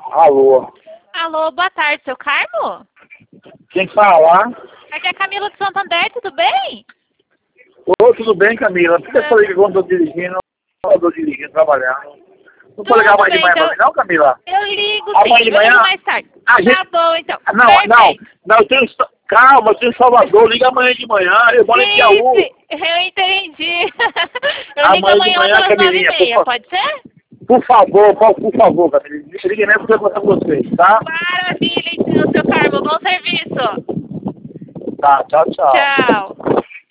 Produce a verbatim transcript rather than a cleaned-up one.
Alô. Alô, boa tarde, seu Carmo? Quem fala? Aqui é a Camila de Santander, tudo bem? Ô, tudo bem, Camila? Por que você liga quando eu tô dirigindo? Eu estou dirigindo, trabalhando. Não pode ligar amanhã de manhã então, pra mim, não, Camila? Eu ligo Amanhã sim, de eu manhã? ligo mais tarde. A Tá gente... bom, então. Não, Perfeito. não, não, eu tenho... Calma, eu tenho Salvador, liga amanhã de manhã, eu moro em Piauí. Sim, eu entendi. Eu ligo Amanhã de amanhã manhã, pelas nove e Camilinha, por, meia, fa- pode ser? por favor, por, por favor, Camila, liga mesmo que eu vou contar com vocês, tá? Maravilha, então, seu Carmo, bom serviço. Tá, tchau, tchau. Tchau.